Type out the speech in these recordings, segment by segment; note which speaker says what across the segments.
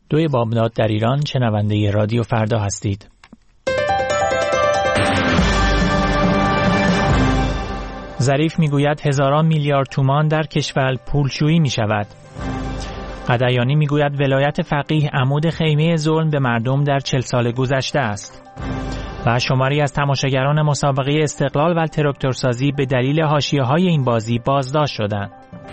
Speaker 1: دوی بامداد در ایران، شنونده رادیو فردا هستید. ظریف میگوید هزاران میلیارد تومان در کشور پولشویی می شود. قدیانی میگوید ولایت فقیه عمود خیمه ظلم به مردم در 40 سال گذشته است. و شماری از تماشاگران مسابقه استقلال و تراکتورسازی به دلیل حاشیه‌های این بازی بازداشت شدند.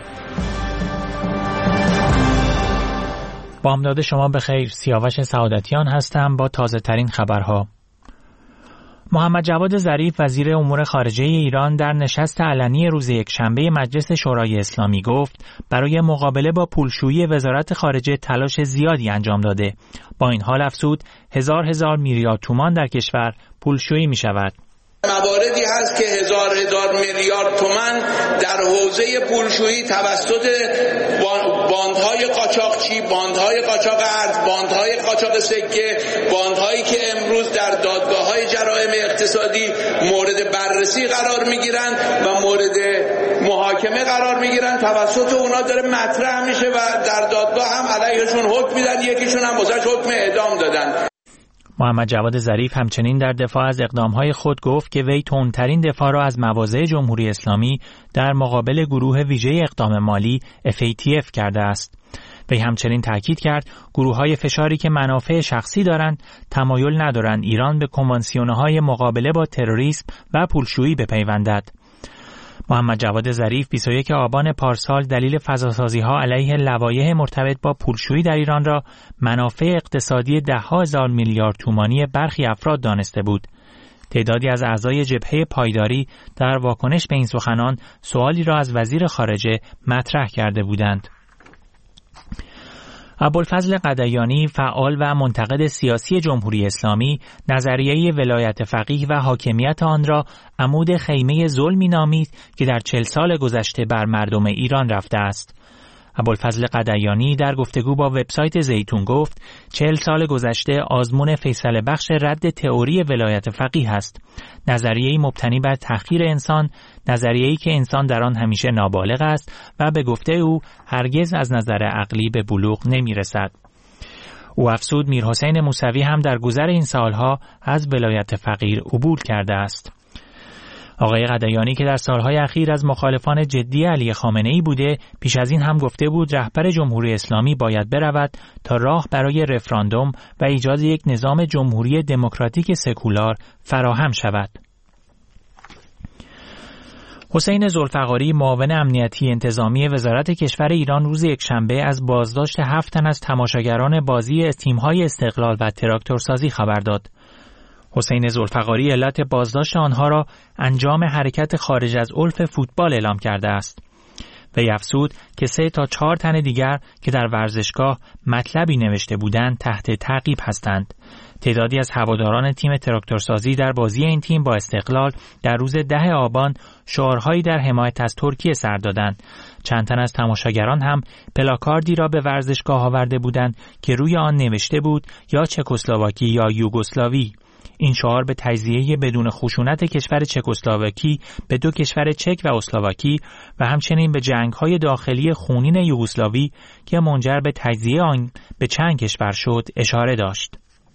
Speaker 1: بامداد شما بخیر. سیاوش سعادتیان هستم با تازه ترین خبرها. محمد جواد ظریف وزیر امور خارجه ایران در نشست علنی روز یکشنبه مجلس شورای اسلامی گفت برای مقابله با پولشویی وزارت خارجه تلاش زیادی انجام داده. با این حال افزود هزار میلیارد تومان در کشور پولشویی می شود.
Speaker 2: مواردی هست که هزار میلیارد تومان در حوزه پولشویی توسط باندهای قاچاقچی، باندهای قاچاق ارز، باندهای قاچاق سکه، باندهایی که امروز در دادگاه‌های جرایم اقتصادی مورد بررسی قرار میگیرند و مورد محاکمه قرار میگیرند، توسط اونا داره مطرح میشه و در دادگاه هم علیهشون حکم میدن، یکیشون هم واسش حکم اعدام دادن.
Speaker 1: محمد جواد ظریف همچنین در دفاع از اقدامهای خود گفت که وی تندترین دفاع را از مواضع جمهوری اسلامی در مقابل گروه ویژه اقدام مالی FATF کرده است. وی همچنین تاکید کرد گروه‌های فشاری که منافع شخصی دارند تمایل ندارند ایران به کنوانسیون‌های مقابله با تروریسم و پولشویی بپیوندد. محمد جواد ظریف 21 آبان پارسال دلیل فضاسازی‌ها علیه لوایح مرتبط با پولشویی در ایران را منافع اقتصادی ده‌ها هزار میلیارد تومانی برخی افراد دانسته بود. تعدادی از اعضای جبهه پایداری در واکنش به این سخنان سوالی را از وزیر خارجه مطرح کرده بودند. ابوالفضل قدیانی، فعال و منتقد سیاسی جمهوری اسلامی، نظریه ولایت فقیه و حاکمیت آن را عمود خیمه ظلمی نامید که در 40 سال گذشته بر مردم ایران رفته است. ابوالفضل قدیانی در گفتگو با وبسایت زیتون گفت 40 سال گذشته آزمون فیصله بخش رد تئوری ولایت فقیه است. نظریه‌ای مبتنی بر تحقیر انسان، نظریه‌ای که انسان در آن همیشه نابالغ است و به گفته او هرگز از نظر عقلی به بلوغ نمی‌رسد. او افزود میرحسین موسوی هم در گذر این سالها از ولایت فقیه عبور کرده است. آقای قدیانی که در سالهای اخیر از مخالفان جدی علی خامنه‌ای بوده، پیش از این هم گفته بود رهبر جمهوری اسلامی باید برود تا راه برای رفراندوم و ایجاد یک نظام جمهوری دموکراتیک سکولار فراهم شود. حسین ذوالفقاری، معاون امنیتی انتظامی وزارت کشور ایران روز یکشنبه از بازداشت 7 تن از تماشاگران بازی تیم‌های استقلال و تراکتورسازی خبر داد. حسین ذوالفقاری علت بازداشت آنها را انجام حرکت خارج از عرف فوتبال اعلام کرده است. وی افزود که 3 تا 4 تن دیگر که در ورزشگاه مطلبی نوشته بودند تحت تعقیب هستند. تعدادی از هواداران تیم تراکتورسازی در بازی این تیم با استقلال در روز 10 آبان شعارهایی در حمایت از ترکیه سر دادند. چند تن از تماشاگران هم پلاکاردی را به ورزشگاه آورده بودند که روی آن نوشته بود یا چکسلواکی یا یوگسلاوی. این شعار به تجزیه بدون خشونت کشور چکسلواکی به 2 کشور چک و اسلواکی و همچنین به جنگ‌های داخلی خونین یوگسلاوی که منجر به تجزیه آن به چند کشور شد اشاره داشت.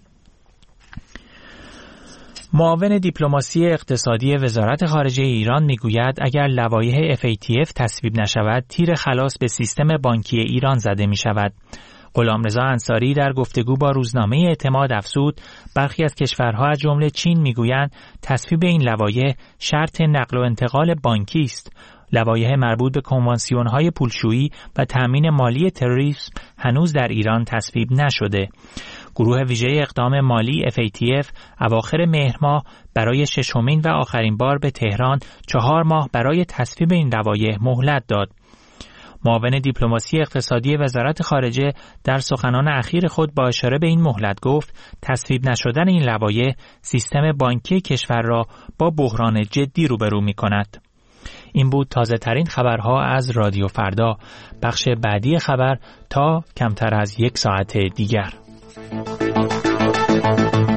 Speaker 1: معاون دیپلماسی اقتصادی وزارت خارجه ایران میگوید اگر لوایح FATF تصویب نشود تیر خلاص به سیستم بانکی ایران زده می شود. غلامرضا انصاری در گفتگو با روزنامه اعتماد افزود برخی از کشورها از جمله چین میگویند تصویب این لوایح شرط نقل و انتقال بانکی است. لوایح مربوط به کنوانسیون‌های پولشویی و تامین مالی تروریسم هنوز در ایران تصویب نشده. گروه ویژه اقدام مالی FATF اواخر مهر ماه برای 6مین و آخرین بار به تهران 4 ماه برای تصویب این لوایح مهلت داد. معاون دیپلماسی اقتصادی وزارت خارجه در سخنان اخیر خود با اشاره به این مهلت گفت تصویب نشدن این لوایح سیستم بانکی کشور را با بحران جدی روبرو می‌کند. این بود تازه ترین خبرها از رادیو فردا. بخش بعدی خبر تا کمتر از 1 ساعت دیگر.